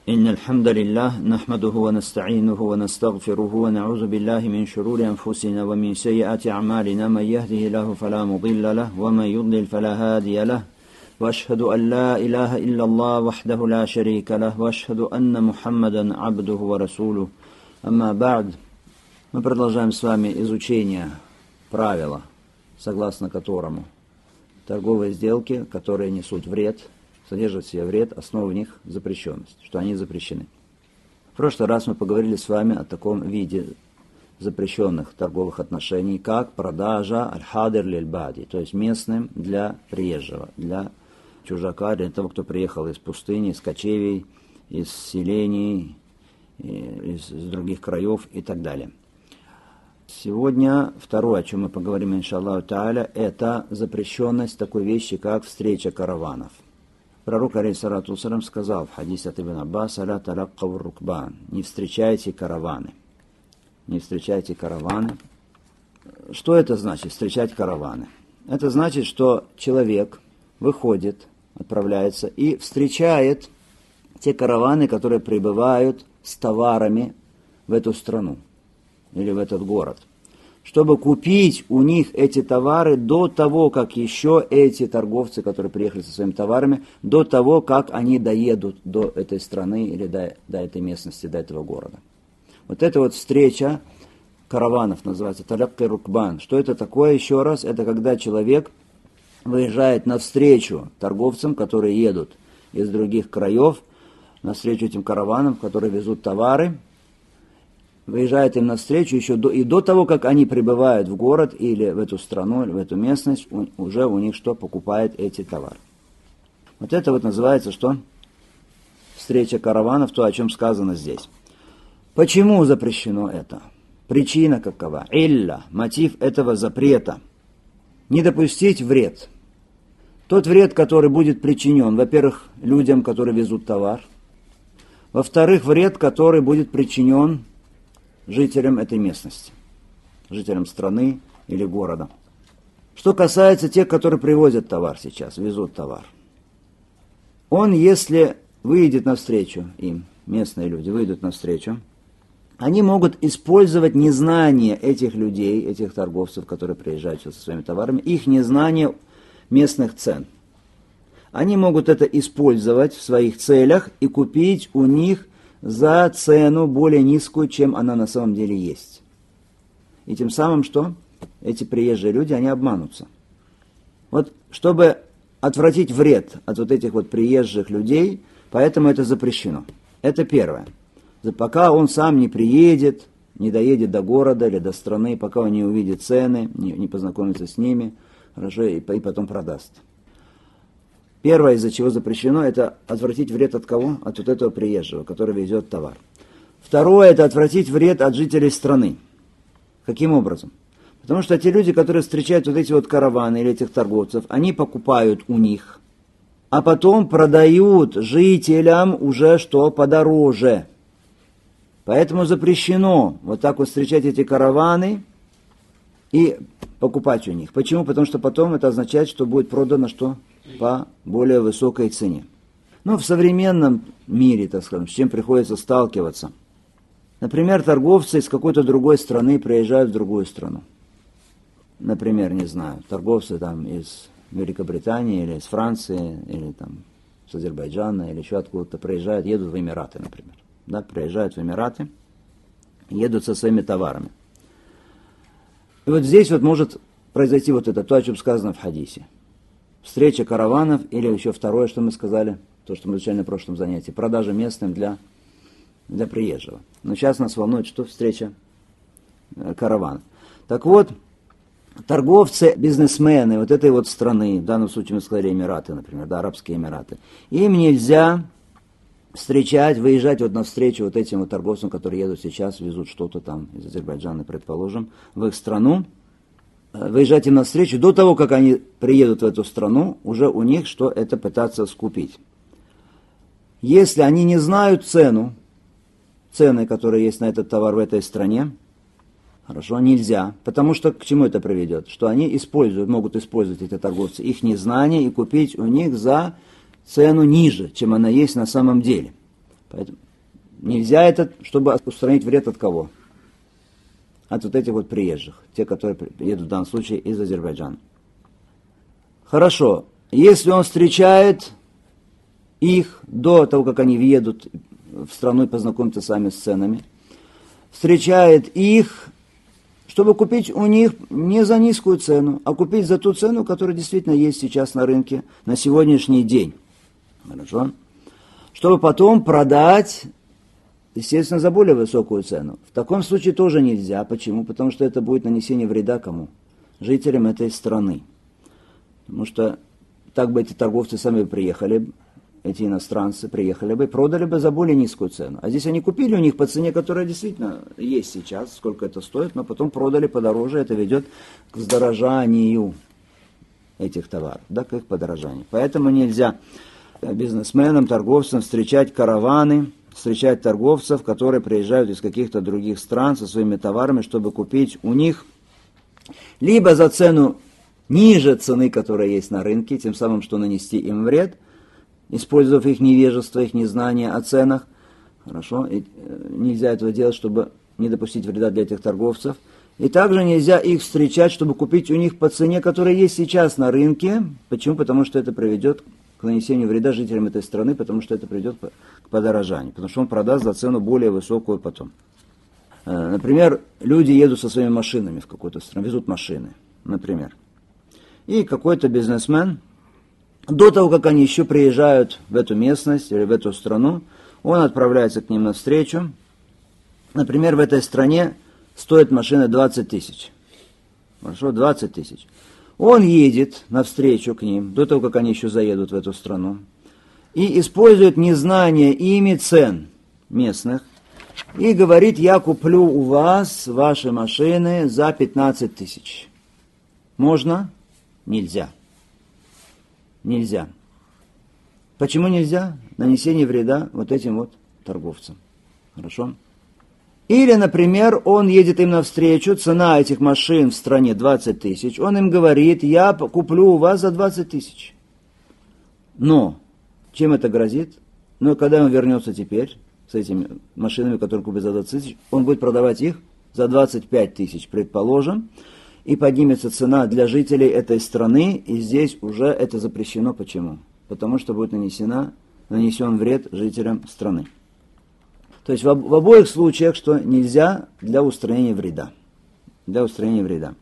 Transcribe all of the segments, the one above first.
إن الحمد لله نحمده ونستعينه ونستغفره ونعوذ بالله من شرور أنفسنا ومن سيئات أعمالنا من يهده الله فلا مضل له ومن يضلل فلا هادي له وأشهد أن لا إله إلا الله وحده لا شريك له وأشهد أن محمدا عبده ورسوله أما بعد. Мы продолжаем с вами изучение правила, согласно которому торговые сделки, которые несут вред, содержат в себе вред, основа в них запрещенность, что они запрещены. В прошлый раз мы поговорили с вами о таком виде запрещенных торговых отношений, как продажа аль-хадир лиль-бади, то есть местным для приезжего, для чужака, для того, кто приехал из пустыни, из кочевий, из селений, из других краев и так далее. Сегодня второе, о чем мы поговорим, иншаллаху тааля, это запрещенность такой вещи, как встреча караванов. Пророк, алейхиссалату вассалям, сказал в хадисе от Ибн Аббаса: «Ля талаккаву рукбан», не встречайте караваны. Не встречайте караваны. Что это значит, встречать караваны? Это значит, что человек выходит, отправляется и встречает те караваны, которые прибывают с товарами в эту страну или в этот город, чтобы купить у них эти товары до того, как еще эти торговцы, которые приехали со своими товарами, до того, как они доедут до этой страны или до этой местности, до этого города. Вот эта вот встреча караванов называется талякки рукбан. Что это такое? Еще раз, это когда человек выезжает навстречу торговцам, которые едут из других краев, навстречу этим караванам, которые везут товары, выезжает им навстречу еще до того, как они прибывают в город или в эту страну, или в эту местность, уже у них что? Покупает эти товары. Вот это вот называется что? Встреча караванов, то, о чем сказано здесь. Почему запрещено это? Причина какова? Илля, мотив этого запрета. Не допустить вред. Тот вред, который будет причинен, во-первых, людям, которые везут товар. Во-вторых, вред, который будет причинен жителям этой местности, жителям страны или города. Что касается тех, которые привозят товар сейчас, везут товар. Он, если выйдет навстречу им, местные люди выйдут навстречу, они могут использовать незнание этих людей, этих торговцев, которые приезжают со своими товарами, их незнание местных цен. Они могут это использовать в своих целях и купить у них за цену более низкую, чем она на самом деле есть. И тем самым что? Эти приезжие люди, они обманутся. Вот чтобы отвратить вред от вот этих вот приезжих людей, поэтому это запрещено. Это первое. Пока он сам не приедет, не доедет до города или до страны, пока он не увидит цены, не познакомится с ними, хорошо, и потом продаст. Первое, из-за чего запрещено, это отвратить вред от кого? От вот этого приезжего, который везет товар. Второе, это отвратить вред от жителей страны. Каким образом? Потому что те люди, которые встречают вот эти вот караваны или этих торговцев, они покупают у них, а потом продают жителям уже что? Подороже. Поэтому запрещено вот так вот встречать эти караваны и покупать у них. Почему? Потому что потом это означает, что будет продано что? По более высокой цене. Ну, в современном мире, так скажем, с чем приходится сталкиваться. Например, торговцы из какой-то другой страны приезжают в другую страну. Например, не знаю, торговцы там из Великобритании или из Франции, или там с Азербайджана, или еще откуда-то приезжают, едут в Эмираты, например. Да, приезжают в Эмираты, едут со своими товарами. И вот здесь вот может произойти вот это, то, о чем сказано в хадисе. Встреча караванов, или еще второе, что мы сказали, то, что мы изучали на прошлом занятии, продажа местным для приезжего. Но сейчас нас волнует, что встреча караванов. Так вот, торговцы, бизнесмены вот этой вот страны, в данном случае мы сказали Эмираты, например, да, Арабские Эмираты, им нельзя встречать, выезжать вот навстречу вот этим вот торговцам, которые едут сейчас, везут что-то там из Азербайджана, предположим, в их страну, выезжать им навстречу до того, как они приедут в эту страну, уже у них что это пытаться скупить. Если они не знают цены, которые есть на этот товар в этой стране, хорошо, нельзя, потому что к чему это приведет? Что они могут использовать эти торговцы их незнание и купить у них за цену ниже, чем она есть на самом деле. Поэтому нельзя это, чтобы устранить вред от кого? От вот этих вот приезжих, те, которые едут в данном случае из Азербайджана. Хорошо, если он встречает их до того, как они въедут в страну и познакомятся сами с ценами, встречает их, чтобы купить у них не за низкую цену, а купить за ту цену, которая действительно есть сейчас на рынке на сегодняшний день. Хорошо? Чтобы потом продать, естественно, за более высокую цену. В таком случае тоже нельзя. Почему? Потому что это будет нанесение вреда кому? Жителям этой страны. Потому что так бы эти торговцы сами приехали, эти иностранцы приехали бы, продали бы за более низкую цену. А здесь они купили у них по цене, которая действительно есть сейчас, сколько это стоит, но потом продали подороже, это ведет к вздорожанию этих товаров, да, к их подорожанию. Поэтому нельзя бизнесменам, торговцам встречать караваны, встречать торговцев, которые приезжают из каких-то других стран со своими товарами, чтобы купить у них либо за цену ниже цены, которая есть на рынке, тем самым, что нанести им вред, использовав их невежество, их незнание о ценах. Хорошо? И нельзя этого делать, чтобы не допустить вреда для этих торговцев. И также нельзя их встречать, чтобы купить у них по цене, которая есть сейчас на рынке. Почему? Потому что это приведет к нанесению вреда жителям этой страны, потому что это приведет к подорожанию. Потому что он продаст за цену более высокую потом. Например, люди едут со своими машинами в какую-то страну, везут машины, например. И какой-то бизнесмен, до того, как они еще приезжают в эту местность или в эту страну, он отправляется к ним навстречу. Например, в этой стране стоит машина 20 тысяч. Хорошо, 20 тысяч. Он едет навстречу к ним, до того, как они еще заедут в эту страну, и использует незнание ими цен местных, и говорит: я куплю у вас ваши машины за 15 тысяч. Можно? Нельзя. Нельзя. Почему нельзя? Нанесение вреда вот этим вот торговцам. Хорошо? Или, например, он едет им навстречу, цена этих машин в стране 20 тысяч, он им говорит: я куплю у вас за 20 тысяч. Но, чем это грозит? Но когда он вернется теперь с этими машинами, которые купит за 20 тысяч, он будет продавать их за 25 тысяч, предположим, и поднимется цена для жителей этой страны, и здесь уже это запрещено. Почему? Потому что будет нанесен вред жителям страны. То есть в обоих случаях, что нельзя для устранения вреда. Для устранения вреда.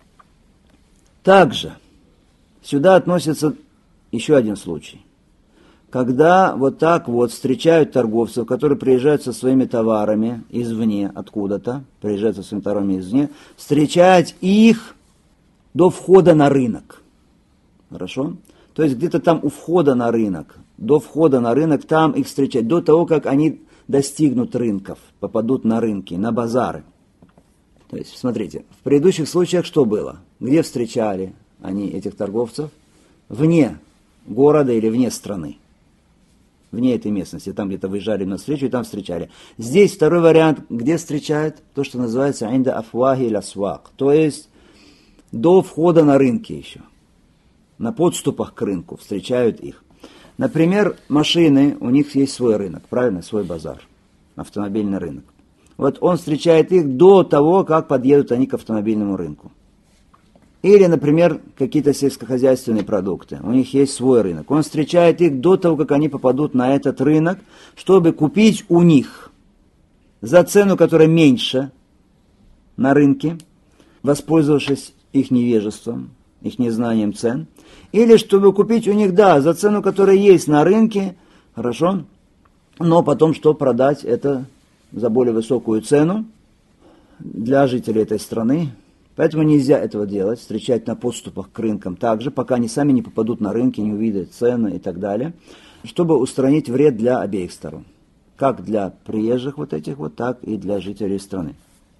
Также сюда относится еще один случай. Когда вот так вот встречают торговцев, которые приезжают со своими товарами извне, откуда-то, приезжают со своими товарами извне, встречать их до входа на рынок. Хорошо? То есть где-то там у входа на рынок, до входа на рынок, там их встречать, до того, как они достигнут рынков, попадут на рынки, на базары. То есть, смотрите, в предыдущих случаях что было? Где встречали они этих торговцев? Вне города или вне страны. Вне этой местности, там где-то выезжали навстречу и там встречали. Здесь второй вариант, где встречают то, что называется «инда афвахи лясвак», то есть до входа на рынки еще, на подступах к рынку встречают их. Например, машины, у них есть свой рынок, правильно, свой базар, автомобильный рынок. Вот он встречает их до того, как подъедут они к автомобильному рынку. Или, например, какие-то сельскохозяйственные продукты. У них есть свой рынок. Он встречает их до того, как они попадут на этот рынок, чтобы купить у них за цену, которая меньше на рынке, воспользовавшись их невежеством, их незнанием цен. Или чтобы купить у них, да, за цену, которая есть на рынке, хорошо, но потом что продать это за более высокую цену для жителей этой страны. Поэтому нельзя этого делать, встречать на подступах к рынкам также, пока они сами не попадут на рынки, не увидят цены и так далее, чтобы устранить вред для обеих сторон. Как для приезжих вот этих вот, так и для жителей страны.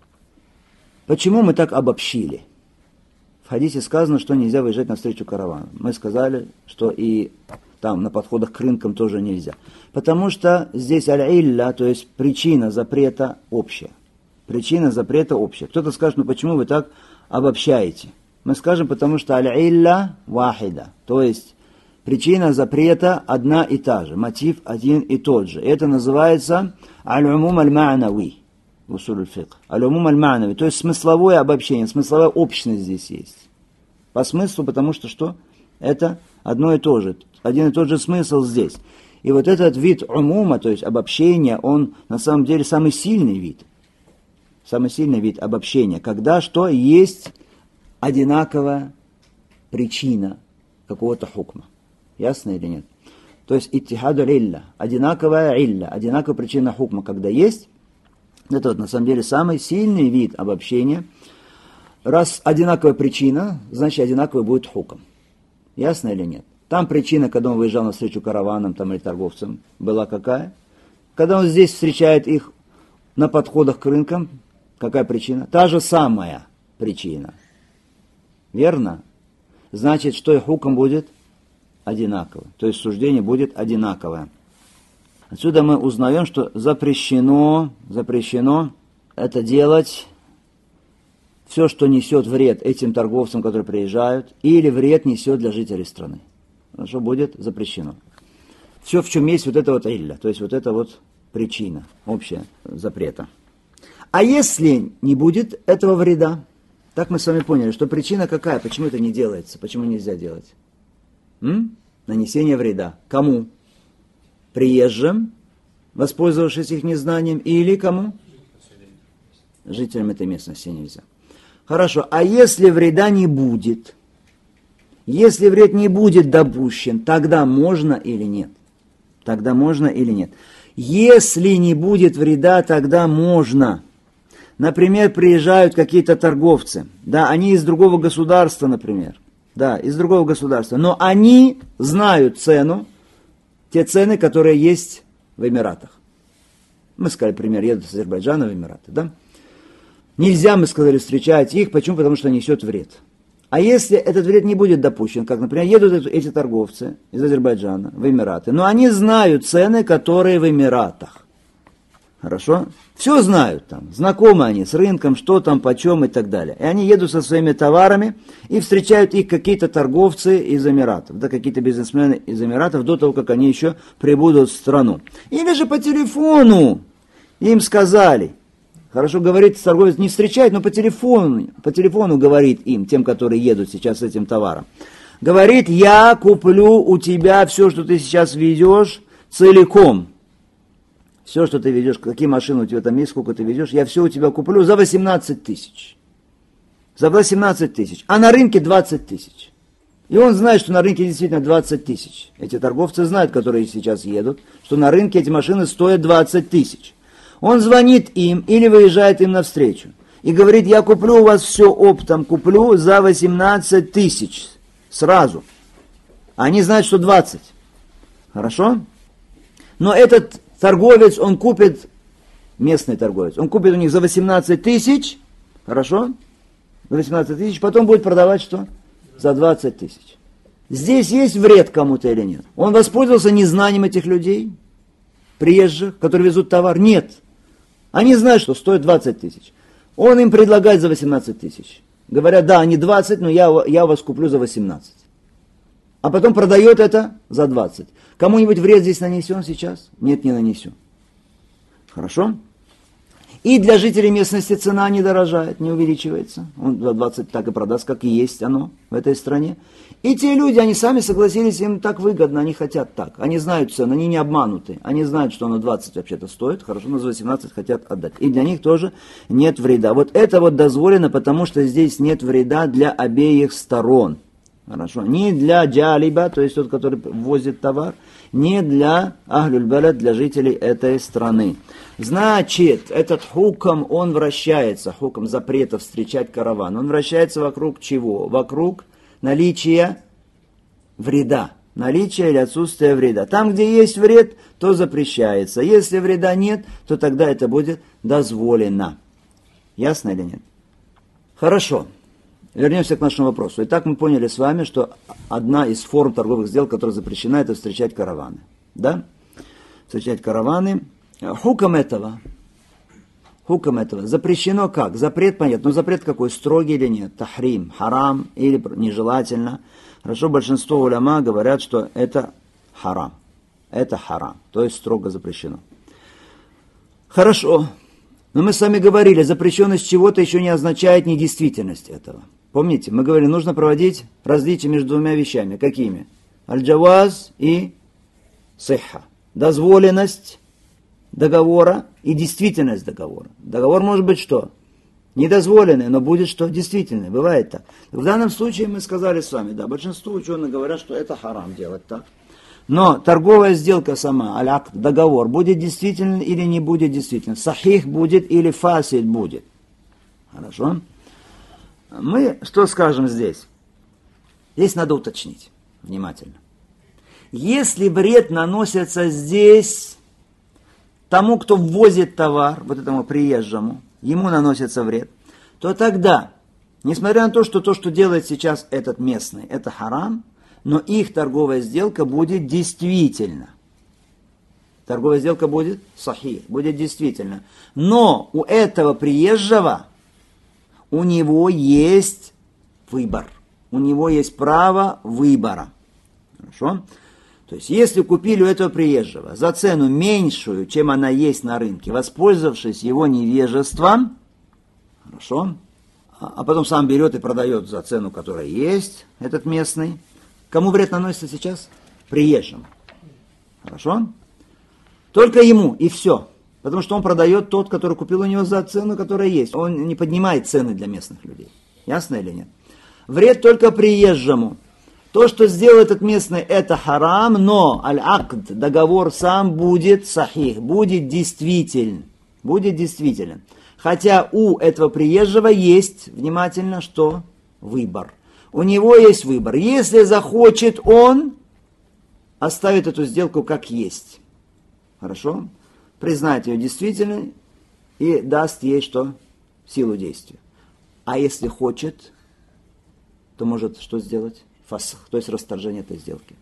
Почему мы так обобщили? В хадисе сказано, что нельзя выезжать навстречу каравану. Мы сказали, что и там на подходах к рынкам тоже нельзя. Потому что здесь аль-илля, то есть причина запрета общая. Причина запрета общая. Кто-то скажет: ну почему вы так обобщаете? Мы скажем, потому что аль-илля вахида, то есть Причина запрета одна и та же, мотив один и тот же. Это называется аль-умум аль-ма'нави в усуль аль-фикх. Аль-умум аль-ма'нави, то есть смысловое обобщение, смысловая общность здесь есть. По смыслу, потому что что? Это одно и то же, один и тот же смысл здесь. И вот этот вид умума, то есть обобщения, он на самом деле самый сильный вид. Самый сильный вид обобщения, когда что? Есть одинаковая причина какого-то хукма. Ясно или нет? То есть иттихаду илля, одинаковая илля, одинаковая причина хукма, когда есть. Это вот на самом деле самый сильный вид обобщения. Раз одинаковая причина, значит одинаковый будет хукм. Ясно или нет? Там причина, когда он выезжал навстречу караванам там, или торговцам, была какая? Когда он здесь встречает их на подходах к рынкам, какая причина? Та же самая причина. Верно? Значит, что и хукм будет? Одинаково. То есть суждение будет одинаковое. Отсюда мы узнаем, что запрещено это делать все, что несет вред этим торговцам, которые приезжают, или вред несет для жителей страны. Что будет запрещено. Все, в чем есть вот это вот илля, то есть вот это вот причина общая запрета. А если не будет этого вреда, так мы с вами поняли, что причина какая, почему это не делается, почему нельзя делать? Нанесение вреда. Кому? Приезжим, воспользовавшись их незнанием, или кому? Жителям этой местности нельзя. Хорошо, а если вреда не будет? Если вред не будет допущен, тогда можно или нет? Тогда можно или нет? Если не будет вреда, тогда можно. Например, приезжают какие-то торговцы, да, они из другого государства, например, да, из другого государства, но они знают цену, те цены, которые есть в Эмиратах. Мы сказали, например, едут с Азербайджана в Эмираты, да? Нельзя, мы сказали, встречать их, почему? Потому что несет вред. А если этот вред не будет допущен, как, например, едут эти торговцы из Азербайджана в Эмираты, но они знают цены, которые в Эмиратах. Хорошо? Все знают там, знакомы они с рынком, что там, почем и так далее. И они едут со своими товарами, и встречают их какие-то торговцы из Эмиратов, да, какие-то бизнесмены из Эмиратов, до того, как они еще прибудут в страну. Или же по телефону им сказали, хорошо, говорит торговец, не встречает, но по телефону говорит им, тем, которые едут сейчас с этим товаром. Говорит, я куплю у тебя все, что ты сейчас везешь, целиком. Все, что ты ведешь, какие машины у тебя там есть, сколько ты ведешь, я все у тебя куплю за 18 тысяч. За 18 тысяч. А на рынке 20 тысяч. И он знает, что на рынке действительно 20 тысяч. Эти торговцы знают, которые сейчас едут, что на рынке эти машины стоят 20 тысяч. Он звонит им или выезжает им навстречу. И говорит, я куплю у вас все оптом, куплю за 18 тысяч. Сразу. Они знают, что 20. Хорошо? Но этот торговец, он купит, местный торговец, он купит у них за 18 тысяч, хорошо? За 18 тысяч, потом будет продавать что? За 20 тысяч. Здесь есть вред кому-то или нет? Он воспользовался незнанием этих людей, приезжих, которые везут товар? Нет. Они знают, что стоит 20 тысяч. Он им предлагает за 18 тысяч. Говорят, да, они 20, но я у вас куплю за 18. А потом продает это за 20. Кому-нибудь вред здесь нанесен сейчас? Нет, не нанесен. Хорошо? И для жителей местности цена не дорожает, не увеличивается. Он за 20 так и продаст, как и есть оно в этой стране. И те люди, они сами согласились, им так выгодно, они хотят так. Они знают цену, они не обмануты. Они знают, что оно 20 вообще-то стоит, хорошо, но за 18 хотят отдать. И для них тоже нет вреда. Вот это вот дозволено, потому что здесь нет вреда для обеих сторон. Хорошо. Не для джалиба, то есть тот, который возит товар, не для ахлюль-балад, для жителей этой страны. Значит, этот хукм, он вращается, хукм запрета встречать караван, он вращается вокруг чего? Вокруг наличия вреда. Наличие или отсутствие вреда. Там, где есть вред, то запрещается. Если вреда нет, то тогда это будет дозволено. Ясно или нет? Хорошо. Вернемся к нашему вопросу. Итак, мы поняли с вами, что одна из форм торговых сделок, которая запрещена, это встречать караваны. Да? Встречать караваны. Хукм этого Хукм этого. Запрещено как? Запрет, понятно. Но запрет какой? Строгий или нет? Тахрим, харам или нежелательно. Хорошо, большинство уляма говорят, что это харам. Это харам. То есть строго запрещено. Хорошо. Но мы с вами говорили, запрещенность чего-то еще не означает недействительность этого. Помните, мы говорили, нужно проводить различия между двумя вещами. Какими? Аль-джаваз и сихха. Дозволенность договора и действительность договора. Договор может быть что? Недозволенный, но будет что? Действительный. Бывает так. В данном случае мы сказали с вами, да, большинство ученых говорят, что это харам делать так. Но торговая сделка сама, аль-акд, договор, будет действительным или не будет действительным. Сахих будет или фасид будет. Хорошо? Мы что скажем здесь? Здесь надо уточнить внимательно. Если вред наносится здесь тому, кто ввозит товар, вот этому приезжему, ему наносится вред, то тогда, несмотря на то, что делает сейчас этот местный, это харам, но их торговая сделка будет действительно. Торговая сделка будет сахих, будет действительно. Но у этого приезжего, у него есть выбор. У него есть право выбора. Хорошо? То есть, если купили у этого приезжего за цену меньшую, чем она есть на рынке, воспользовавшись его невежеством, хорошо, а потом сам берет и продает за цену, которая есть, этот местный, кому вред наносится сейчас? Приезжему. Хорошо? Только ему, и все. Потому что он продает тот, который купил у него за цену, которая есть. Он не поднимает цены для местных людей. Ясно или нет? Вред только приезжему. То, что сделал этот местный, это харам, но аль-акд, договор сам будет сахих, будет действителен. Будет действителен. Хотя у этого приезжего есть, внимательно, что? Выбор. У него есть выбор. Если захочет он, оставит эту сделку как есть. Хорошо? Признает ее действительной и даст ей что? Силу действия. А если хочет, то может что сделать? Фасх, то есть расторжение этой сделки.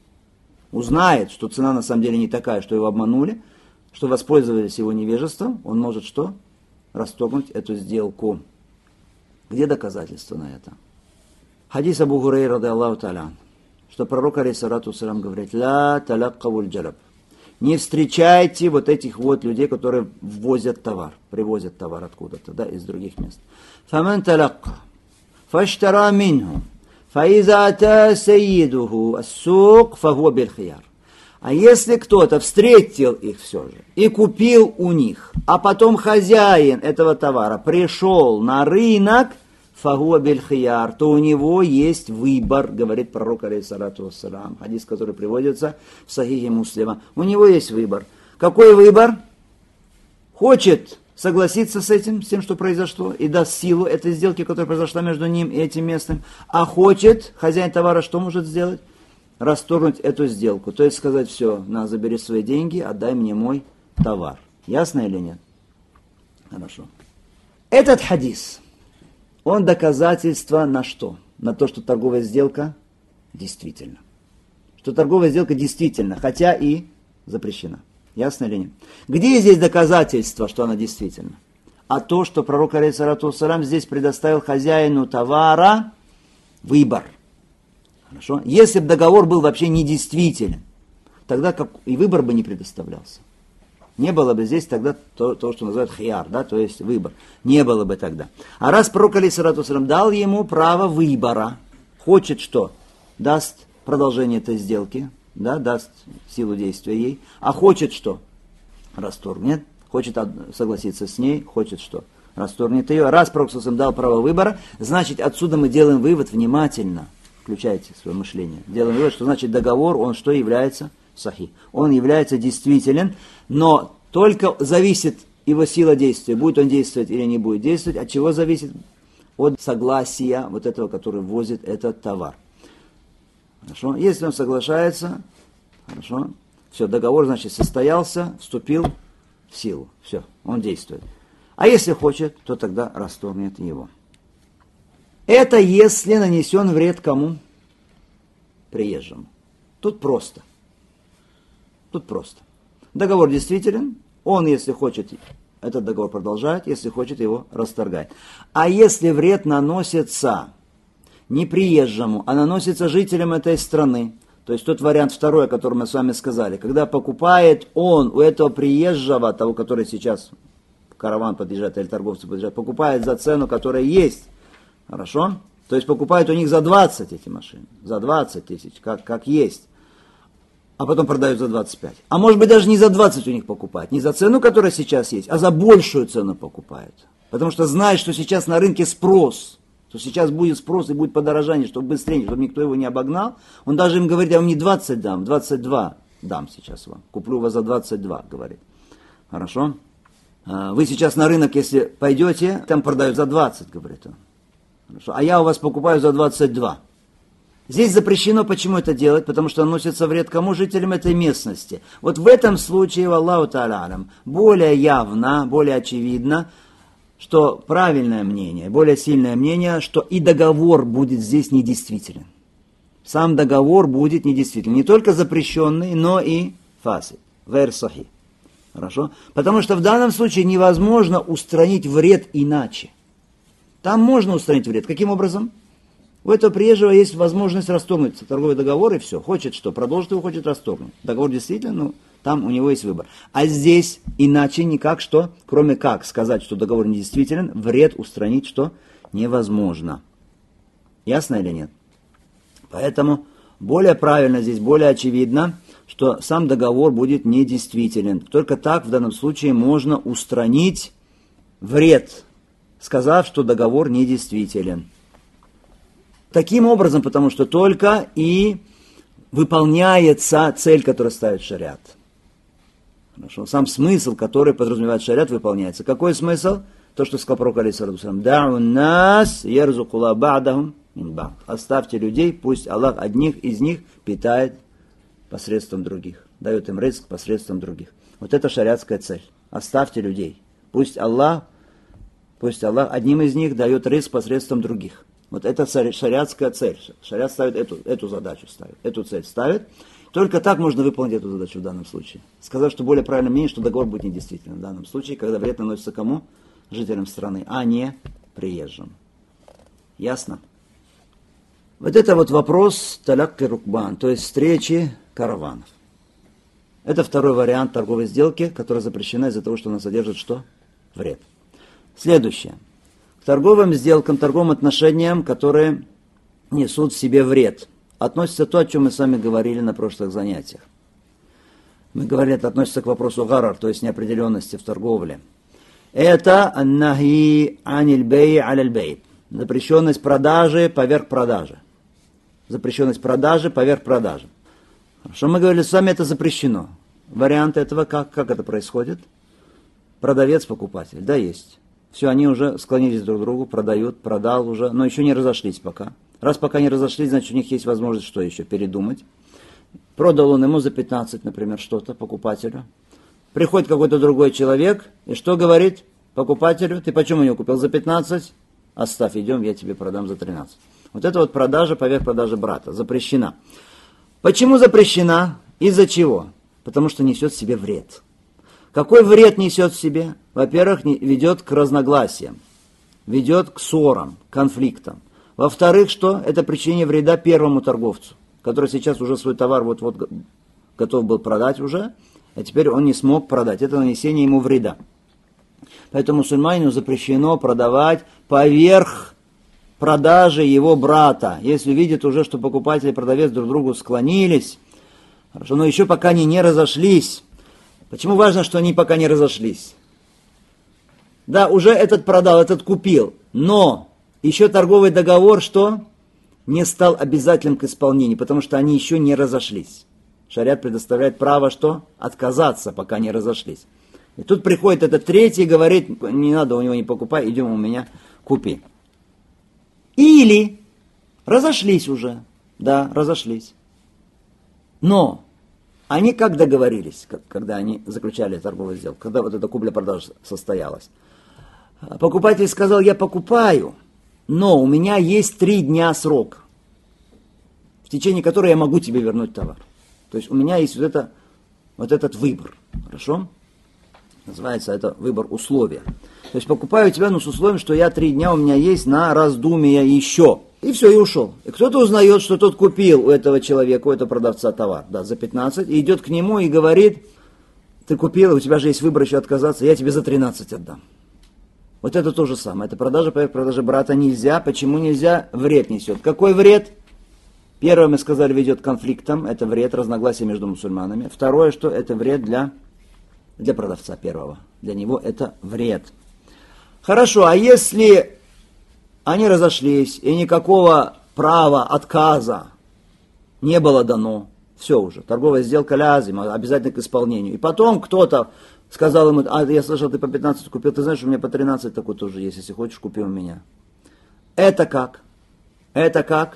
Узнает, что цена на самом деле не такая, что его обманули, что воспользовались его невежеством, он может что? Расторгнуть эту сделку. Где доказательства на это? Хадис Абу Хурайра, ради Аллаху та'аля, что пророк алейхиссалату вассалям говорит: «Ла талаккавуль джалаб». Не встречайте вот этих вот людей, которые ввозят товар, привозят товар откуда-то, да, из других мест. «Фаман талакка, фаштара минху, фаиза ата сайидуху ассук, фахуа бильхияр». А если кто-то встретил их все же и купил у них, а потом хозяин этого товара пришел на рынок, фахуа бильхияр, то у него есть выбор, говорит пророк алейхиссалату вассалам, хадис, который приводится в Сахихе Муслима. У него есть выбор. Какой выбор? Хочет согласиться с этим, с тем, что произошло, и даст силу этой сделки, которая произошла между ним и этим местным. А хочет, хозяин товара что может сделать? Расторгнуть эту сделку. То есть сказать: все, на, забери свои деньги, отдай мне мой товар. Ясно или нет? Хорошо. Этот хадис, он доказательство на что? На то, что торговая сделка действительно. Что торговая сделка действительно, хотя и запрещена. Ясно или нет? Где здесь доказательство, что она действительна? А то, что пророк алейхиссалату вассалям здесь предоставил хозяину товара выбор. Хорошо? Если бы договор был вообще недействителен, тогда как и выбор бы не предоставлялся. Не было бы здесь тогда то, что называют хияр, да, то есть выбор. Не было бы тогда. А раз пророк алейхиссалату вассалям дал ему право выбора, хочет что? Даст продолжение этой сделки, да, даст силу действия ей, а хочет что? Расторгнет. Хочет согласиться с ней, хочет что? Расторгнет ее. Раз пророк дал право выбора, значит отсюда мы делаем вывод внимательно. Включайте свое мышление. Делаем вывод, что значит договор, он что является? Сахих. Он является действителен, но только зависит его сила действия, будет он действовать или не будет действовать. От чего зависит? От согласия вот этого, который ввозит этот товар. Хорошо? Если он соглашается, хорошо, все, договор, значит, состоялся, вступил в силу. Все, он действует. А если хочет, то тогда расторгнет его. Это если нанесен вред кому? Приезжему. Тут просто. Договор действителен. Он, если хочет, этот договор продолжает, если хочет, его расторгает. А если вред наносится не приезжему, а наносится жителям этой страны, то есть тот вариант второй, о котором мы с вами сказали, когда покупает он у этого приезжего, того, который сейчас караван подъезжает или торговцы подъезжают, покупает за цену, которая есть, хорошо? То есть покупает у них за 20 эти машины, за 20 тысяч, как есть, а потом продают за 25. А может быть даже не за 20 у них покупает, не за цену, которая сейчас есть, а за большую цену покупает. Потому что знает, что сейчас на рынке спрос, что сейчас будет спрос и будет подорожание, чтобы быстрее, чтобы никто его не обогнал. Он даже им говорит, я вам не 20 дам, 22 дам сейчас вам. Куплю вас за 22, говорит. Хорошо? Вы сейчас на рынок, если пойдете, там продают за 20, говорит он. Хорошо? А я у вас покупаю за 22. Здесь запрещено, почему это делать? Потому что наносится вред кому? Жителям этой местности. Вот в этом случае, Аллаху Та'аля, более явно, более очевидно, что правильное мнение, более сильное мнение, что и договор будет здесь недействителен. Сам договор будет недействителен. Не только запрещенный, но и фасид. Гайр сахих. Хорошо? Потому что в данном случае невозможно устранить вред иначе. Там можно устранить вред. Каким образом? У этого приезжего есть возможность расторгнуть торговый договор, и все. Хочет что? Продолжить его, хочет расторгнуть. Договор действительно, ну, там у него есть выбор. А здесь иначе никак, что, кроме как сказать, что договор недействителен, вред устранить, что невозможно. Ясно или нет? Поэтому более правильно здесь, более очевидно, что сам договор будет недействителен. Только так в данном случае можно устранить вред, сказав, что договор недействителен. Таким образом, потому что только и выполняется цель, которую ставит шариат. Хорошо. Сам смысл, который подразумевает шариат, выполняется. Какой смысл? То, что сказал пророк алейхиссалату вассалям. «Дa'у нас ярзукула ба'дахум мин ба'д». Оставьте людей, пусть Аллах одних из них питает посредством других. Дает им ризк посредством других. Вот это шариатская цель. Оставьте людей. Пусть Аллах одним из них дает ризк посредством других. Вот это шариатская цель. Шариат ставит эту задачу, эту цель ставит. Только так можно выполнить эту задачу в данном случае. Сказав, что более правильное мнение, что договор будет недействителен в данном случае, когда вред наносится кому? Жителям страны, а не приезжим. Ясно? Вот это вот вопрос таляк рукбан, то есть встречи караванов. Это второй вариант торговой сделки, которая запрещена из-за того, что она содержит что? Вред. Следующее. К торговым сделкам, торговым отношениям, которые несут в себе вред, относится то, о чем мы с вами говорили на прошлых занятиях. Мы говорили, это относится к вопросу гарар, то есть неопределенности в торговле. Это нахи аниль бей аляль бей. Запрещенность продажи поверх продажи. Запрещенность продажи поверх продажи. Что мы говорили с вами, это запрещено. Варианты этого, как это происходит? Продавец, покупатель, да, есть. Все, они уже склонились друг к другу, продают, продал уже, но еще не разошлись пока. Раз пока не разошлись, значит, у них есть возможность что еще? Передумать. Продал он ему за 15, например, что-то покупателю. Приходит какой-то другой человек, и что говорит покупателю? Ты почему ее купил за 15? Оставь, идем, я тебе продам за 13. Вот это вот продажа поверх продажи брата запрещена. Почему запрещена? Из-за чего? Потому что несет в себе вред. Какой вред несет в себе? Во-первых, ведет к разногласиям, ведет к ссорам, конфликтам. Во-вторых, что? Это причинение вреда первому торговцу, который сейчас уже свой товар вот-вот готов был продать уже, а теперь он не смог продать. Это нанесение ему вреда. Поэтому мусульманину запрещено продавать поверх продажи его брата. Если видит уже, что покупатель и продавец друг к другу склонились, хорошо, но еще пока они не разошлись. Почему важно, что они пока не разошлись? Да, уже этот продал, этот купил, но еще торговый договор, что? Не стал обязательным к исполнению, потому что они еще не разошлись. Шариат предоставляет право, что? Отказаться, пока не разошлись. И тут приходит этот третий и говорит, не надо у него не покупай, идем у меня купи. Или разошлись уже, да, разошлись. Но они как договорились, когда они заключали торговую сделку, когда вот эта купля-продажа состоялась. Покупатель сказал, я покупаю, но у меня есть 3 дня срок, в течение которого я могу тебе вернуть товар. То есть у меня есть вот этот выбор. Хорошо? Называется это выбор условия. То есть покупаю у тебя, но с условием, что я 3 дня у меня есть на раздумие еще. И все, и ушел. И кто-то узнает, что тот купил у этого человека, у этого продавца товар, да, за 15, и идет к нему и говорит: ты купил, у тебя же есть выбор еще отказаться, я тебе за 13 отдам. Вот это то же самое. Это продажа поверх продажи брата нельзя. Почему нельзя? Вред несет. Какой вред? Первое, мы сказали, ведет к конфликтам. Это вред, разногласия между мусульманами. Второе, что это вред для продавца первого. Для него это вред. Хорошо, а если они разошлись, и никакого права отказа не было дано, все уже, торговая сделка лязим, обязательно к исполнению. И потом кто-то сказал ему: я слышал, ты по 15 купил, ты знаешь, у меня по 13 такой тоже есть, если хочешь, купи у меня. Это как? Это как?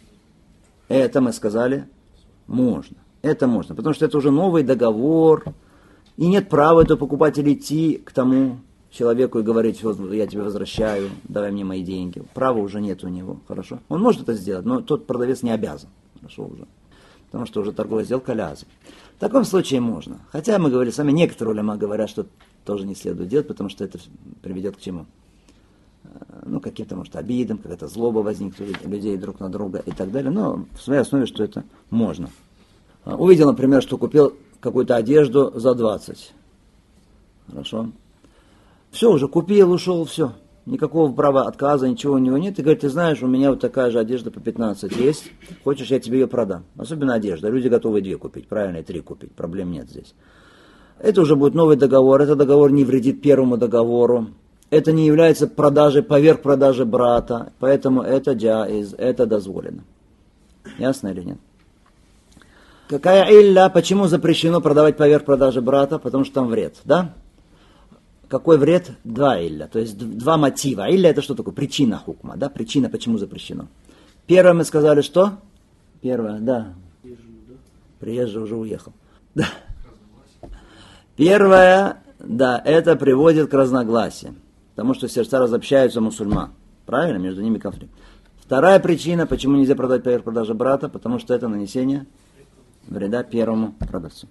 Это мы сказали, можно. Это можно, потому что это уже новый договор, и нет права этого покупателя идти к тому человеку и говорить: вот я тебе возвращаю, давай мне мои деньги. Права уже нет у него, хорошо? Он может это сделать, но тот продавец не обязан, хорошо уже. Потому что уже торговая сделка лязет. В таком случае можно. Хотя мы говорили сами, некоторые уляма говорят, что тоже не следует делать, потому что это приведет к чему? Ну, каким-то, может, обидам, какая-то злоба возникнет у людей друг на друга и так далее. Но в своей основе, что это можно. Увидел, например, что купил какую-то одежду за 20. Хорошо. Все, уже купил, ушел, все. Никакого права отказа, ничего у него нет. И говорит: ты знаешь, у меня вот такая же одежда по 15 есть. Хочешь, я тебе ее продам? Особенно одежда. Люди готовы 2 купить, правильно, и 3 купить. Проблем нет здесь. Это уже будет новый договор. Этот договор не вредит первому договору. Это не является продажей поверх продажи брата. Поэтому это джаиз, это дозволено. Ясно или нет? Какая илля? Почему запрещено продавать поверх продажи брата? Потому что там вред, да? Какой вред? 2 илля, то есть 2 мотива. Илля — это что такое? Причина хукма, да? Причина, почему запрещено. Первое мы сказали, что? Первое, да. Приезжий уже уехал. Да. Первое, да, это приводит к разногласиям. Потому что сердца разобщаются мусульман. Правильно? Между ними конфликт. Вторая причина, почему нельзя продать поверх продажи брата, потому что это нанесение вреда первому продавцу.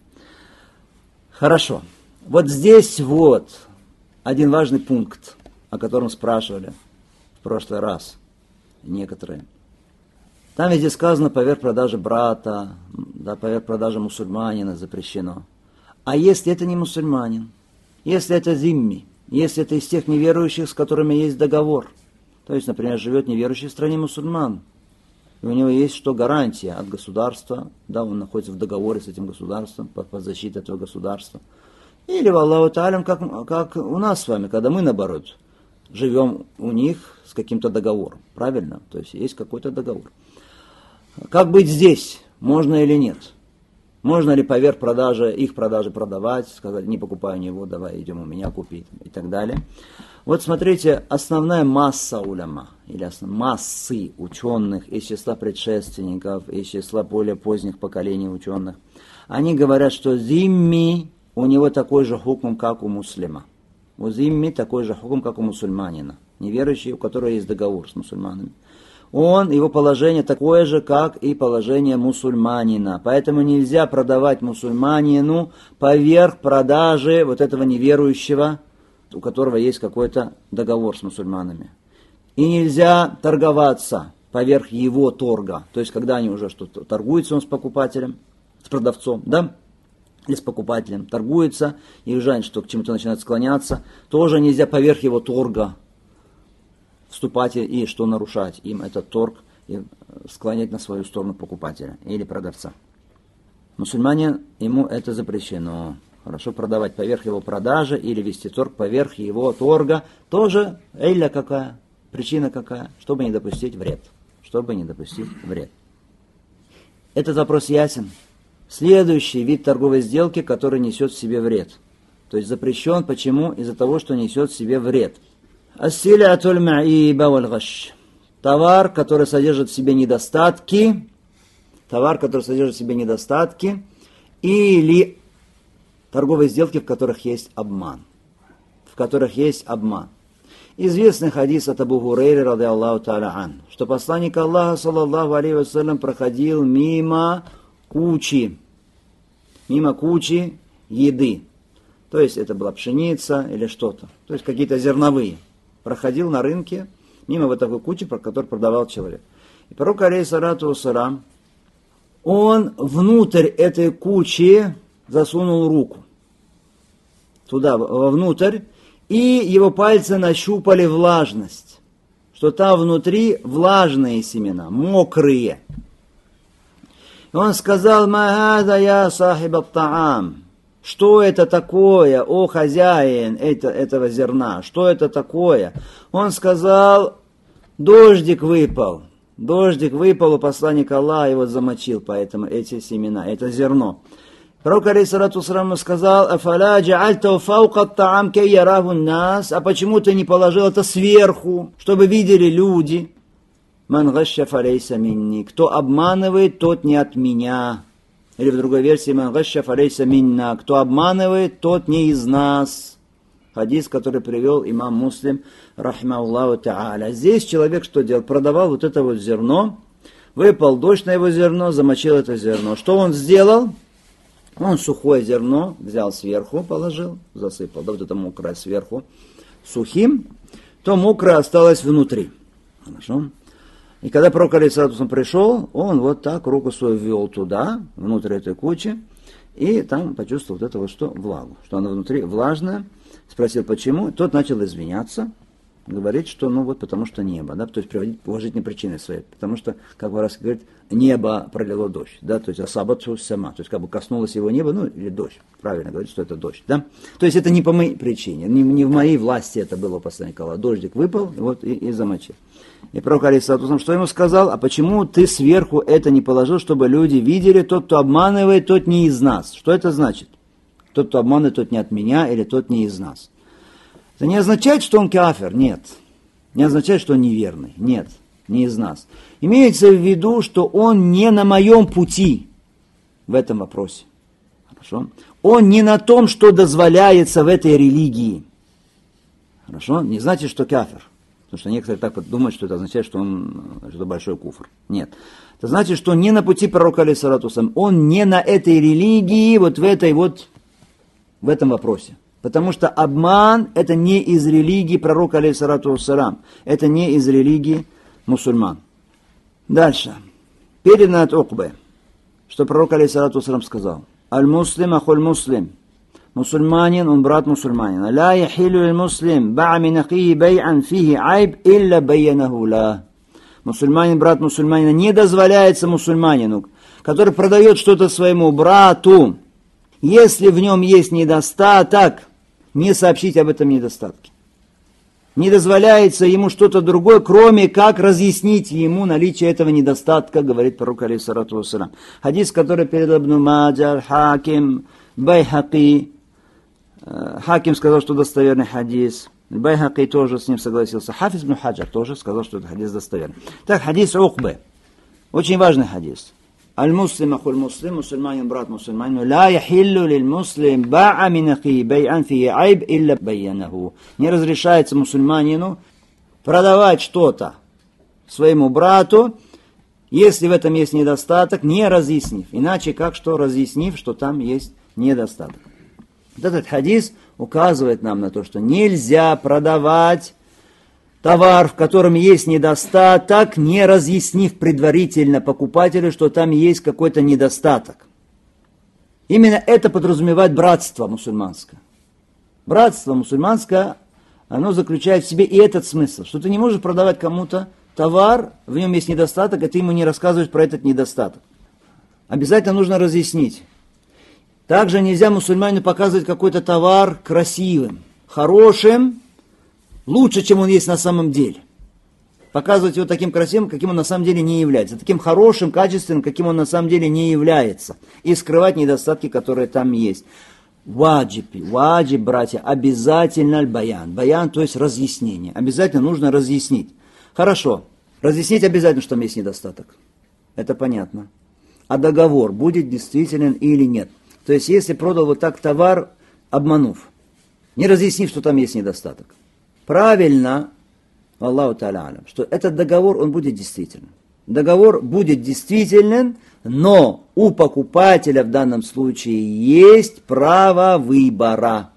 Хорошо. Вот здесь вот один важный пункт, о котором спрашивали в прошлый раз некоторые. Там везде сказано поверх продажи брата, да, поверх продажи мусульманина запрещено. А если это не мусульманин, если это зимми, если это из тех неверующих, с которыми есть договор, то есть, например, живет неверующий в стране мусульман, и у него есть что? Гарантия от государства, да, он находится в договоре с этим государством, под защитой этого государства. Или, валлаху та'алям, как у нас с вами, когда мы, наоборот, живем у них с каким-то договором. Правильно? То есть есть какой-то договор. Как быть здесь? Можно или нет? Можно ли поверх продажи, их продажи продавать, сказать: не покупай у него, давай идем у меня купить и так далее. Вот смотрите, основная масса уляма, или массы ученых из числа предшественников, из числа более поздних поколений ученых, они говорят, что зимми у него такой же хукм, как у муслима. У зимми такой же хукм, как у мусульманина. Неверующий, у которого есть договор с мусульманами. Его положение такое же, как и положение мусульманина. Поэтому нельзя продавать мусульманину поверх продажи вот этого неверующего, у которого есть какой-то договор с мусульманами. И нельзя торговаться поверх его торга. То есть, когда они уже что-то торгуются, он с покупателем, с продавцом, да? Или с покупателем торгуется, и уже что к чему-то начинает склоняться, тоже нельзя поверх его торга вступать и что нарушать им этот торг и склонять на свою сторону покупателя или продавца. Мусульманин, ему это запрещено. Хорошо, продавать поверх его продажи или вести торг поверх его торга. Тоже илля какая, причина какая, чтобы не допустить вред. Чтобы не допустить вред. Этот вопрос ясен. Следующий вид торговой сделки, который несет в себе вред. То есть запрещен. Почему? Из-за того, что несет в себе вред. Ас-силятуль ма'iба валь-гаш. Товар, который содержит в себе недостатки. Товар, который содержит в себе недостатки. Или торговые сделки, в которых есть обман. В которых есть обман. Известный хадис от Абу Хурейры, ради Аллаху та'аля ан, что посланник Аллаха, саллаллаху алейхи вассалям, проходил мимо кучи еды. То есть это была пшеница или что-то. То есть какие-то зерновые. Проходил на рынке мимо вот такой кучи, которую продавал человек. И пророк алейхиссалату вассалам, он внутрь этой кучи засунул руку. Туда, вовнутрь. И его пальцы нащупали влажность. Что там внутри влажные семена, мокрые. И он сказал: «Магада я сахиб ат-таам». Что это такое, о хозяин этого зерна? Что это такое? Он сказал: дождик выпал. Дождик выпал, у посланника Аллаха, и вот замочил поэтому эти семена, это зерно. Пророк алейхиссалату вассалам сказал: «Афаля джаальтау фаука ат-таам кей яраху ан-нас». А почему ты не положил это сверху, чтобы видели люди? «Ман гашша фалейса минни». Кто обманывает, тот не от меня. Или в другой версии: «Ман гашша фалейса минна». Кто обманывает, тот не из нас. Хадис, который привел имам Муслим, рахимахуллаху та'аля. Здесь человек что делал? Продавал вот это вот зерно, выпал дождь на его зерно, замочил это зерно. Что он сделал? Он сухое зерно взял сверху, положил, засыпал, да, вот это мокрое сверху, сухим, то мокрое осталось внутри. Хорошо? И когда пророк алейхиссалату вассалам пришел, он вот так руку свою ввел туда, внутрь этой кучи, и там почувствовал вот это вот что? Влагу, что она внутри влажная. Спросил, почему, тот начал извиняться, говорит, что ну вот потому что небо, да, то есть приводить уважительные причины свои, потому что, как бы раз говорит, небо пролило дождь, да, то есть асабату сама, то есть как бы коснулось его неба, ну или дождь, правильно говорит, что это дождь, да, то есть это не по моей причине, не в моей власти это было постоянно, дождик выпал, вот и замочил. И пророк алейхиссалату вассалам что ему сказал: а почему ты сверху это не положил, чтобы люди видели, тот, кто обманывает, тот не из нас? Что это значит? Тот, кто обманывает, тот не от меня, или тот не из нас. Это не означает, что он кафир, нет. Не означает, что он неверный, нет, не из нас. Имеется в виду, что он не на моем пути в этом вопросе. Хорошо? Он не на том, что дозволяется в этой религии. Хорошо? Не значит, что кафир. Потому что некоторые так думают, что это означает, что он что большой куфр. Нет. Это значит, что он не на пути пророка алейхиссалату вассалам, он не на этой религии, вот в этом вопросе. Потому что обман – это не из религии пророка алейхиссалату вассалам, это не из религии мусульман. Дальше. Передано от Укбы, что пророк алейхиссалату вассалам сказал: «Аль-муслим ахуль муслим». Мусульманин, он брат мусульманина. «Ла яхилю аль-муслим ба'а мин ахихи бай'ан фихи айб илля байянаху ла». Мусульманин, брат мусульманина, не дозволяется мусульманину, который продает что-то своему брату, если в нем есть недостаток, не сообщить об этом недостатке. Не дозволяется ему что-то другое, кроме как разъяснить ему наличие этого недостатка, говорит пророк алейхиссалату вассалам. Хадис, который передал Ибн Маджа, Хаким, Байхаки. Хаким сказал, что достоверный хадис. Байхаки тоже с ним согласился. Хафиз ибн Хаджар тоже сказал, что это хадис достоверный. Так, хадис Укбы. Очень важный хадис. Аль-муслим ахуль муслим, мусульманин брат мусульманину, ла яхиллу лиль муслим ба'а мин ахи бай'ан фи айб илля байянаху. Не разрешается мусульманину продавать что-то своему брату, если в этом есть недостаток, не разъяснив. Иначе как что разъяснив, что там есть недостаток. Вот этот хадис указывает нам на то, что нельзя продавать товар, в котором есть недостаток, не разъяснив предварительно покупателю, что там есть какой-то недостаток. Именно это подразумевает братство мусульманское. Братство мусульманское, оно заключает в себе и этот смысл, что ты не можешь продавать кому-то товар, в нем есть недостаток, и ты ему не рассказываешь про этот недостаток. Обязательно нужно разъяснить. Также нельзя мусульманину показывать какой-то товар красивым, хорошим, лучше, чем он есть на самом деле. Показывать его таким красивым, каким он на самом деле не является. Таким хорошим, качественным, каким он на самом деле не является. И скрывать недостатки, которые там есть. Ваджиб, братья, обязательно аль-баян. Баян, то есть разъяснение. Обязательно нужно разъяснить. Хорошо, разъяснить обязательно, что там есть недостаток. Это понятно. А договор будет действителен или нет? То есть, если продал вот так товар, обманув, не разъяснив, что там есть недостаток. Правильно, Аллаху та'аля алям, что этот договор, он будет действителен. Договор будет действителен, но у покупателя в данном случае есть право выбора.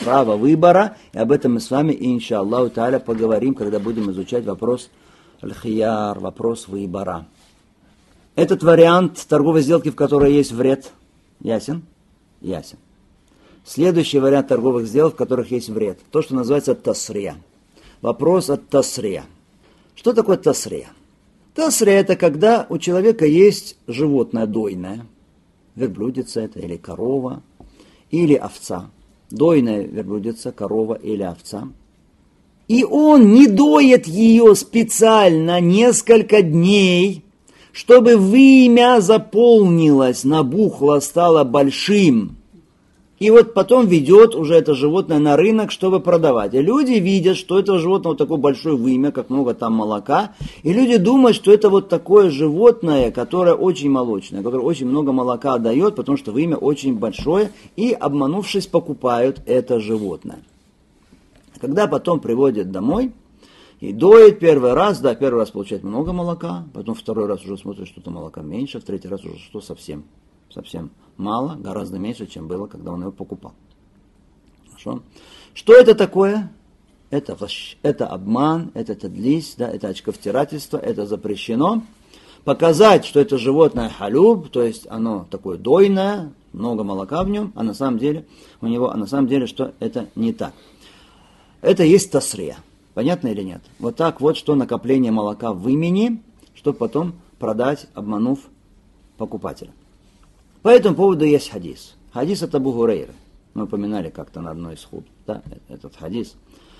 право выбора, и об этом мы с вами, иншаллаху тааля, поговорим, когда будем изучать вопрос аль-хияр, вопрос выбора. Этот вариант торговой сделки, в которой есть вред, ясен? Ясен. Следующий вариант торговых сделок, в которых есть вред, то, что называется тасрия. Вопрос от тасрия. Что такое тасрия? Тасрия – это когда у человека есть животное дойное, верблюдица это или корова, или овца. Дойная верблюдица, корова или овца. И он не доит ее специально несколько дней, чтобы вымя заполнилось, набухло, стало большим. И вот потом ведет уже это животное на рынок, чтобы продавать. И люди видят, что этого животного такое большое вымя, как много там молока. И люди думают, что это вот такое животное, которое очень молочное, которое очень много молока дает, потому что вымя очень большое. И, обманувшись, покупают это животное. Когда потом приводят домой и доит первый раз получает много молока, потом второй раз уже смотрит, что-то молока меньше, в третий раз уже что совсем мало, гораздо меньше, чем было, когда он его покупал. Хорошо? Что это такое? Это обман, это тадлис, да, это очковтирательство, это запрещено. Показать, что это животное халюб, то есть оно такое дойное, много молока в нем, а на самом деле что это не так. Это есть тасрия. Понятно или нет? Вот так вот, что накопление молока в вымени, чтобы потом продать, обманув покупателя. По этому поводу есть хадис. Хадис от Абу Хурейры. Мы упоминали как-то на одной из худ, да, этот хадис.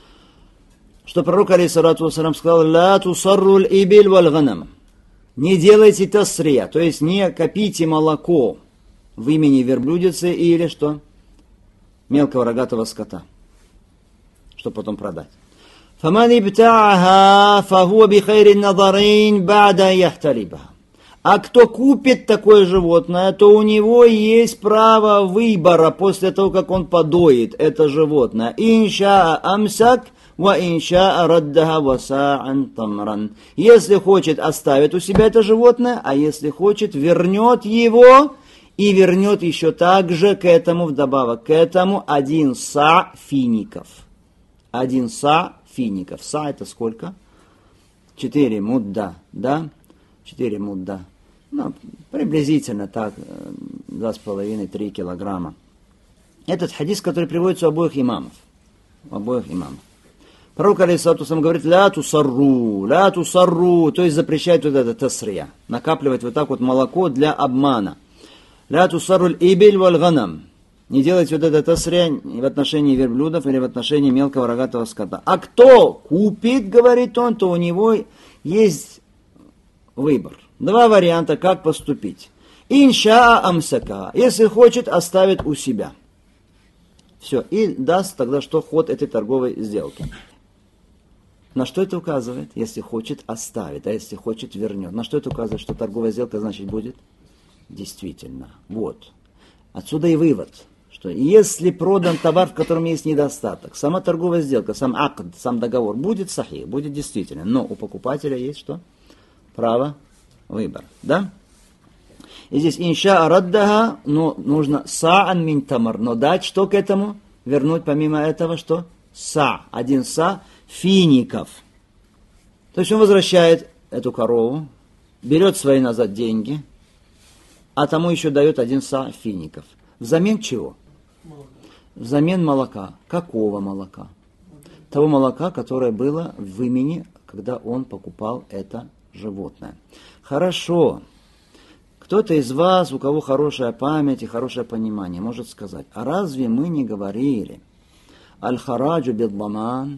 Что пророк, алейхиссалату вассалям, сказал: «Ла тусарруль ибиль валь ганам». Не делайте тасрия, то есть не копите молоко в имени верблюдицы или что? Мелкого рогатого скота, чтобы потом продать. فَمَنْ ابْتَعَهَا فَهُوَ بِخَيْرِ النَّظَرَيْنِ بَعْدَ يَحْتَلِبَهَا. А кто купит такое животное, то у него есть право выбора после того, как он подоит это животное. Инша амсак ва инша раддаха васа'ан тамран. Если хочет, оставит у себя это животное, а если хочет, вернет его и вернет еще также к этому, вдобавок к этому, 1 са фиников. 1 са фиников. Са это сколько? 4 мудда, да? 4 мудда. Ну, приблизительно так, 2,5-3 килограмма. Этот хадис, который приводится у обоих имамов. Пророк, алейхиссалату вассалям, говорит: ля тусарру, то есть запрещает вот это тасрия, накапливать вот так вот молоко для обмана. Ля тусарруль ибиль валь ганам. Не делайте вот это тасрия в отношении верблюдов или в отношении мелкого рогатого скота. А кто купит, говорит он, то у него есть выбор. 2 варианта, как поступить. Инша амсака. Если хочет, оставит у себя. Все. И даст тогда что? Ход этой торговой сделки. На что это указывает? Если хочет, оставит. А если хочет, вернет. На что это указывает? Что торговая сделка, значит, будет? Действительно. Вот. Отсюда и вывод. Что если продан товар, в котором есть недостаток, сама торговая сделка, сам акд, сам договор будет сахих, будет действительно. Но у покупателя есть что? Право выбора. Да? И здесь инша раддаха, но нужно са'ан мин тамар. Но дать что к этому? Вернуть помимо этого что? 1 са фиников. То есть он возвращает эту корову, берет свои назад деньги, а тому еще дает 1 са фиников. Взамен чего? Взамен молока. Какого молока? Того молока, которое было в имени, когда он покупал это животное. Хорошо. Кто-то из вас, у кого хорошая память и хорошее понимание, может сказать: а разве мы не говорили аль-хараджу биддаман,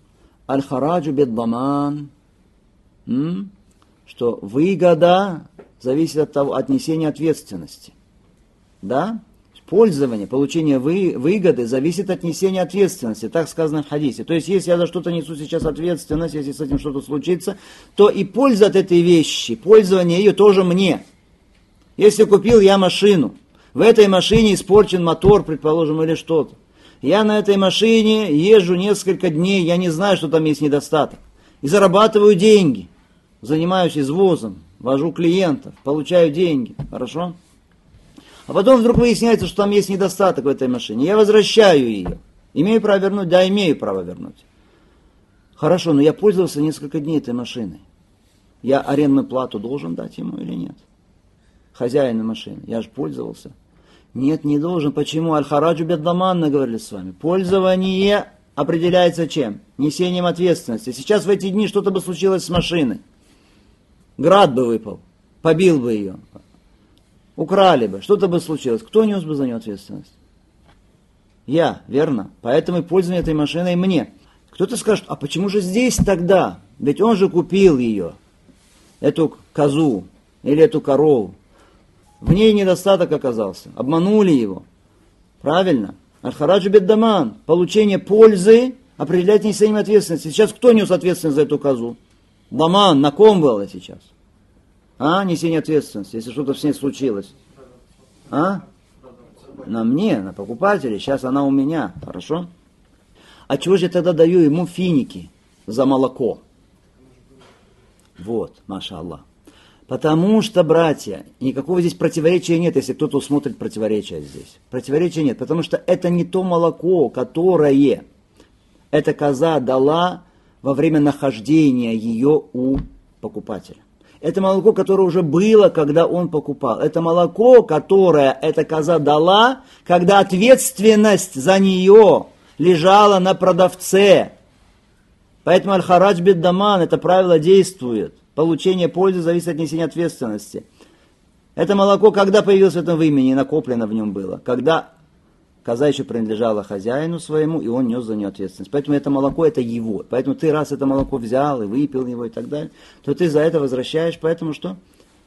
что выгода зависит от того, от несения ответственности. Да? Пользование, получение выгоды зависит от несения ответственности. Так сказано в хадисе. То есть, если я за что-то несу сейчас ответственность, если с этим что-то случится, то и польза от этой вещи, пользование ее тоже мне. Если купил я машину, в этой машине испорчен мотор, предположим, или что-то. Я на этой машине езжу несколько дней, я не знаю, что там есть недостаток. И зарабатываю деньги. Занимаюсь извозом, вожу клиентов, получаю деньги. Хорошо? А потом вдруг выясняется, что там есть недостаток в этой машине. Я возвращаю ее. Имею право вернуть? Да, имею право вернуть. Хорошо, но я пользовался несколько дней этой машиной. Я арендную плату должен дать ему или нет? Хозяину машины. Я же пользовался. Нет, не должен. Почему? Аль-хараджу бед-даман, мы говорили с вами. Пользование определяется чем? Несением ответственности. Сейчас в эти дни что-то бы случилось с машиной. Град бы выпал. Побил бы ее. Украли бы. Что-то бы случилось. Кто нес бы за нее ответственность? Я, верно? Поэтому и пользование этой машиной мне. Кто-то скажет, а почему же здесь тогда? Ведь он же купил ее. Эту козу. Или эту корову. В ней недостаток оказался. Обманули его. Правильно? Аль-хараджу бед-даман. Получение пользы определяет несением ответственности. Сейчас кто нес ответственность за эту козу? Даман. На ком было сейчас? Несение ответственности, если что-то с ней случилось. На мне, на покупателе. Сейчас она у меня. Хорошо? А чего же я тогда даю ему финики за молоко? Вот, маша Аллах. Потому что, братья, никакого здесь противоречия нет, если кто-то усмотрит противоречия здесь. Противоречия нет, потому что это не то молоко, которое эта коза дала во время нахождения ее у покупателя. Это молоко, которое уже было, когда он покупал. Это молоко, которое эта коза дала, когда ответственность за нее лежала на продавце. Поэтому аль-харадж бед-даман, это правило действует. Получение пользы зависит от несения ответственности. Это молоко, когда появилось в этом имени, накоплено в нем было. Когда коза еще принадлежала хозяину своему, и он нес за нее ответственность. Поэтому это молоко, это его. Поэтому ты раз это молоко взял и выпил его и так далее, то ты за это возвращаешь, поэтому что?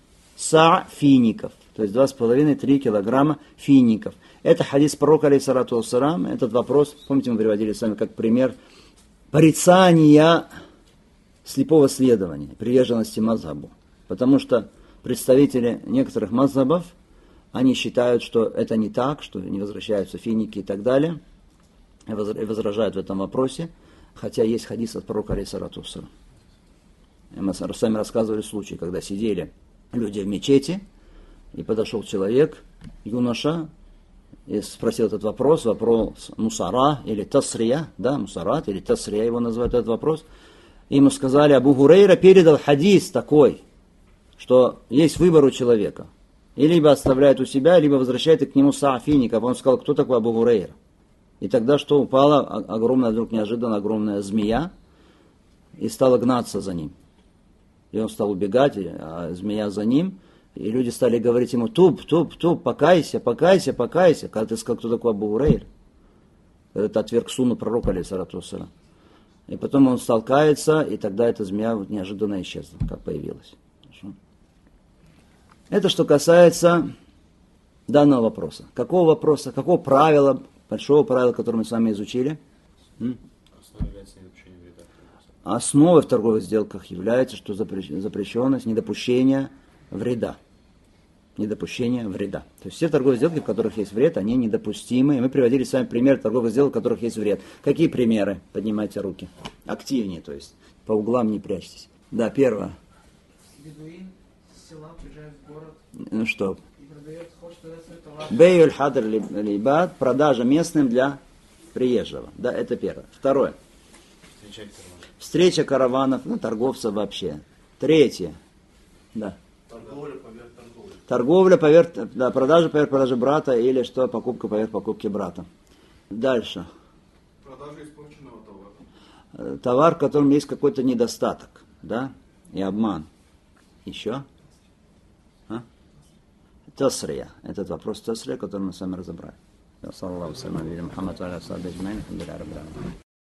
Фиников. То есть 2,5-3 килограмма фиников. Это хадис пророка, алейхиссалату вассалам. Этот вопрос, помните, мы приводили с вами как пример порицания слепого следования, приверженности мазхабу. Потому что представители некоторых мазхабов, они считают, что это не так, что не возвращаются финики и так далее, и возражают в этом вопросе, хотя есть хадис от пророка, алейхиссалату вассалам. Мы сами рассказывали случай, когда сидели люди в мечети, и подошел человек, юноша, и спросил этот вопрос мусара или тасрия, да, мусарат или тасрия его называют этот вопрос. И ему сказали, Абу Гурейра передал хадис такой, что есть выбор у человека. И либо оставляет у себя, либо возвращает и к нему фиников. Он сказал, кто такой Абу Гурейра? И тогда что, упала огромная, вдруг неожиданно огромная змея и стала гнаться за ним. И он стал убегать, а змея за ним. И люди стали говорить ему, туп, покайся. Когда ты сказал, кто такой Абу Гурейра? Это отверг сунну пророка, алейхиссалату вассалам. И потом он стал каяться, и тогда эта змея неожиданно исчезла, как появилась. Хорошо. Это что касается данного вопроса. Какого вопроса, какого правила, большого правила, которое мы с вами изучили? Основой в торговых сделках является, что запрещенность, недопущение вреда. Недопущение вреда. То есть все торговые сделки, в которых есть вред, они недопустимы. И мы приводили с вами пример торговых сделок, в которых есть вред. Какие примеры? Поднимайте руки. Активнее, то есть. По углам не прячьтесь. Да, первое. Бедуин с села приезжает в город. Ну что? И продает, хочет продать свой товар. Бейюль хадр либад, продажа местным для приезжего. Да, это первое. Второе. Встреча караванов, торговцев вообще. Третье. Да. Торговля поверх, продажа поверх продажи брата или что, покупка поверх покупки брата. Дальше. Продажа испорченного товара. Товар, в котором есть какой-то недостаток, да, и обман. Еще? Тасрия. Этот вопрос тасрия, который мы с вами разобрали.